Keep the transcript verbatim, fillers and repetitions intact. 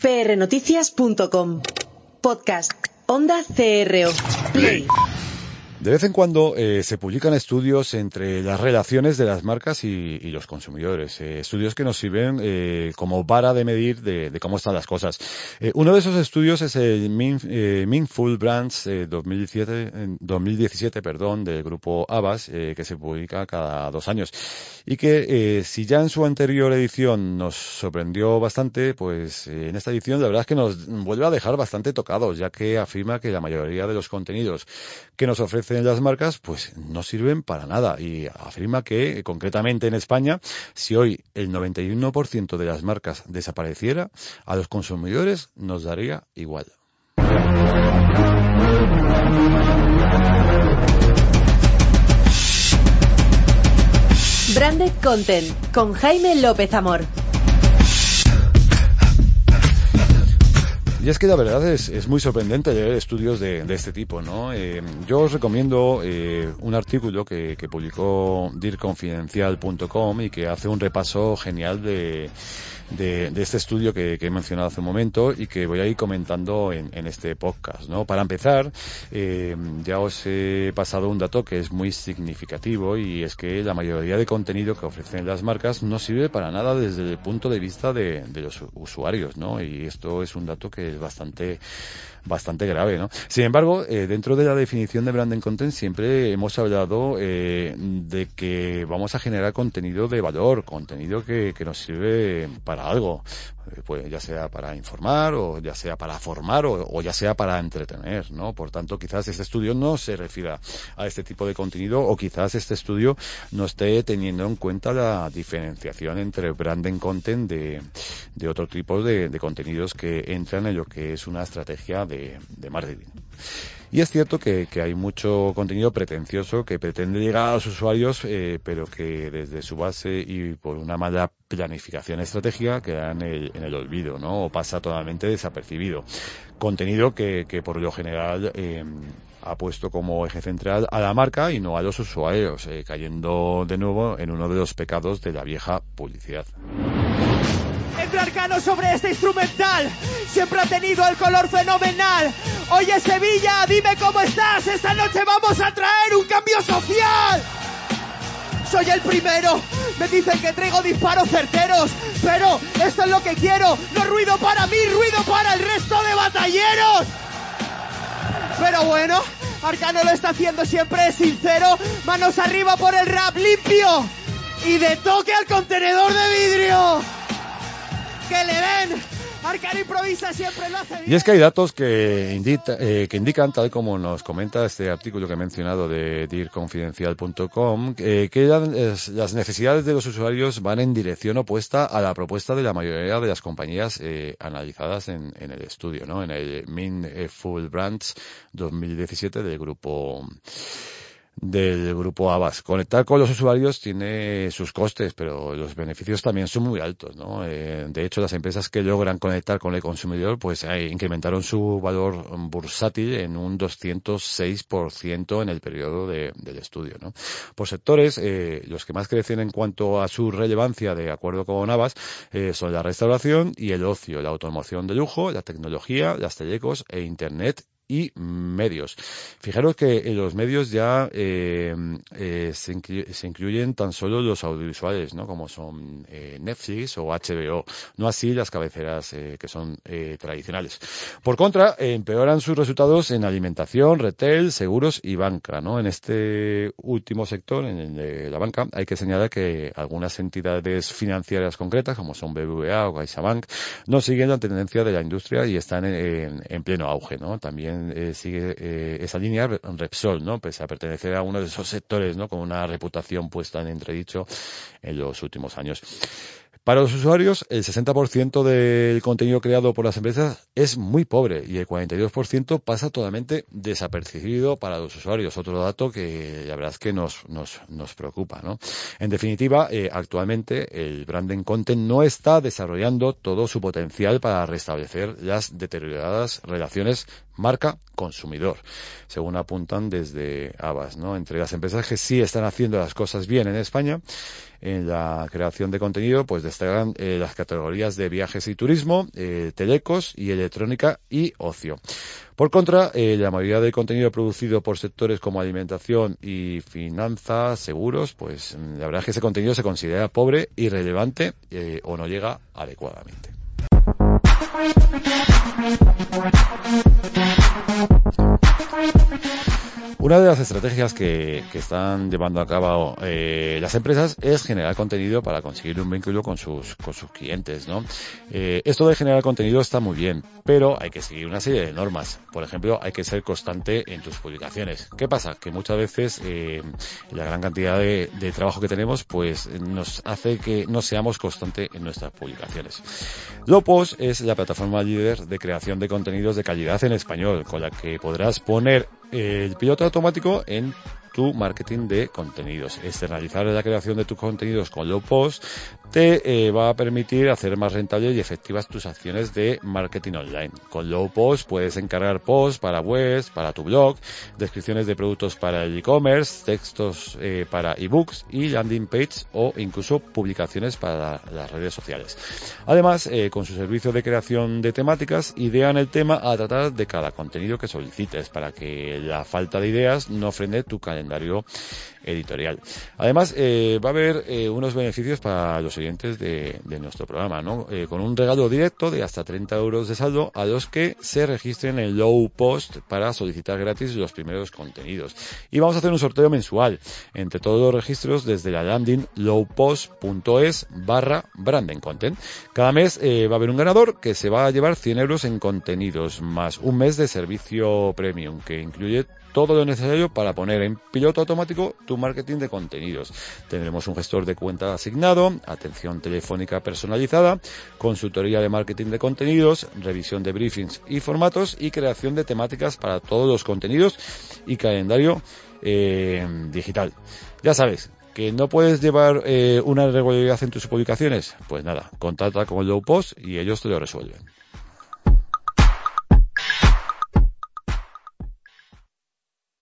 p r noticias punto com. Podcast Onda C R O. Play. De vez en cuando eh, se publican estudios entre las relaciones de las marcas y, y los consumidores, eh, estudios que nos sirven eh, como vara de medir de, de cómo están las cosas. Eh, uno de esos estudios es el Min, eh, Mindful Brands eh, dos mil diecisiete, dos mil diecisiete perdón, del grupo Havas, eh, que se publica cada dos años. Y que eh, si ya en su anterior edición nos sorprendió bastante, pues eh, en esta edición la verdad es que nos vuelve a dejar bastante tocados, ya que afirma que la mayoría de los contenidos que nos ofrecen las marcas pues no sirven para nada, y afirma que concretamente en España, si hoy el noventa y uno por ciento de las marcas desapareciera, a los consumidores nos daría igual. Branded Content con Jaime López Amor. Y es que la verdad es, es muy sorprendente leer estudios de, de este tipo, ¿no? Eh, yo os recomiendo eh, un artículo que, que publicó dir confidencial punto com y que hace un repaso genial de, de, de este estudio que, que he mencionado hace un momento y que voy a ir comentando en, en este podcast, ¿no? Para empezar, eh, ya os he pasado un dato que es muy significativo, y es que la mayoría de contenido que ofrecen las marcas no sirve para nada desde el punto de vista de, de los usuarios, ¿no? Y esto es un dato que es bastante bastante grave, ¿no? Sin embargo, eh, dentro de la definición de branding content siempre hemos hablado eh, de que vamos a generar contenido de valor, contenido que, que nos sirve para algo, eh, pues ya sea para informar, o ya sea para formar, o, o ya sea para entretener, ¿no? Por tanto, quizás este estudio no se refiera a este tipo de contenido, o quizás este estudio no esté teniendo en cuenta la diferenciación entre branding content de, de otro tipo de, de contenidos que entran en lo que es una estrategia de De, de marketing. Y es cierto que, que hay mucho contenido pretencioso que pretende llegar a los usuarios, eh, pero que desde su base y por una mala planificación estratégica queda en el, en el olvido, ¿no? O pasa totalmente desapercibido. Contenido que, que por lo general eh, ha puesto como eje central a la marca y no a los usuarios, eh, cayendo de nuevo en uno de los pecados de la vieja publicidad. Entra Arcano sobre este instrumental, siempre ha tenido el color fenomenal. Oye Sevilla, dime cómo estás, esta noche vamos a traer un cambio social. Soy el primero, me dicen que traigo disparos certeros, pero esto es lo que quiero, no ruido para mí, ruido para el resto de batalleros. Pero bueno, Arcano lo está haciendo siempre sincero, manos arriba por el rap limpio y de toque al contenedor de vidrio. Que le den, Arcano improvisa, siempre lo hace bien. Y es que hay datos que, indica, eh, que indican, tal como nos comenta este artículo que he mencionado de dir confidencial punto com, eh, que las, las necesidades de los usuarios van en dirección opuesta a la propuesta de la mayoría de las compañías eh, analizadas en, en el estudio, ¿no? En el Mindful Brands dos mil diecisiete del grupo del grupo Havas. Conectar con los usuarios tiene sus costes, pero los beneficios también son muy altos, ¿no? Eh, de hecho, las empresas que logran conectar con el consumidor, pues eh, incrementaron su valor bursátil en un doscientos seis por ciento en el periodo de, del estudio, ¿no? Por sectores, eh, los que más crecen en cuanto a su relevancia, de acuerdo con Havas, eh, son la restauración y el ocio, la automoción de lujo, la tecnología, las telecos e Internet y medios. Fijaros que en los medios ya eh, eh, se, incluye, se incluyen tan solo los audiovisuales, ¿no? Como son eh, Netflix o H B O, no así las cabeceras eh, que son eh, tradicionales. Por contra, eh, empeoran sus resultados en alimentación, retail, seguros y banca, ¿no? En este último sector, en el de la banca, hay que señalar que algunas entidades financieras concretas, como son B B V A o CaixaBank, no siguen la tendencia de la industria y están en, en, en pleno auge, ¿no? También Eh, sigue eh, esa línea Repsol, ¿no? Pese a pertenecer a uno de esos sectores, ¿no? Con una reputación puesta en entredicho en los últimos años. Para los usuarios, el sesenta por ciento del contenido creado por las empresas es muy pobre y el cuarenta y dos por ciento pasa totalmente desapercibido para los usuarios. Otro dato que la verdad es que nos, nos, nos preocupa, ¿no? En definitiva, eh, actualmente el branding content no está desarrollando todo su potencial para restablecer las deterioradas relaciones marca consumidor, según apuntan desde Havas, ¿no? Entre las empresas que sí están haciendo las cosas bien en España en la creación de contenido, pues destacan eh, las categorías de viajes y turismo, eh, telecos y electrónica y ocio. Por contra, eh, la mayoría del contenido producido por sectores como alimentación y finanzas, seguros, pues la verdad es que ese contenido se considera pobre, irrelevante eh, o no llega adecuadamente. Una de las estrategias que, que están llevando a cabo eh, las empresas es generar contenido para conseguir un vínculo con sus con sus clientes, ¿no? Eh, esto de generar contenido está muy bien, pero hay que seguir una serie de normas. Por ejemplo, hay que ser constante en tus publicaciones. ¿Qué pasa? Que muchas veces eh, la gran cantidad de, de trabajo que tenemos, pues nos hace que no seamos constantes en nuestras publicaciones. Lowpost es la plataforma líder de creación de contenidos de calidad en español, con la que podrás poner el piloto automático en tu marketing de contenidos. Externalizar la creación de tus contenidos con Lowpost te eh, va a permitir hacer más rentables y efectivas tus acciones de marketing online. Con Lowpost puedes encargar posts para webs, para tu blog, descripciones de productos para el e-commerce, textos eh, para ebooks y landing page o incluso publicaciones para las redes sociales. Además, eh, con su servicio de creación de temáticas, idean el tema a tratar de cada contenido que solicites para que la falta de ideas no frene tu calendario editorial. Además, eh, va a haber eh, unos beneficios para los oyentes de, de nuestro programa, ¿no? Eh, con un regalo directo de hasta treinta euros de saldo a los que se registren en Lowpost para solicitar gratis los primeros contenidos. Y vamos a hacer un sorteo mensual entre todos los registros desde la landing lowpost.es barra branding content. Cada mes eh, va a haber un ganador que se va a llevar cien euros en contenidos más un mes de servicio premium que incluye todo lo necesario para poner en piloto automático tu marketing de contenidos. Tendremos un gestor de cuenta asignado, atención telefónica personalizada, consultoría de marketing de contenidos, revisión de briefings y formatos y creación de temáticas para todos los contenidos y calendario eh, digital. Ya sabes, ¿que no puedes llevar eh, una regularidad en tus publicaciones? Pues nada, contacta con Lowpost y ellos te lo resuelven.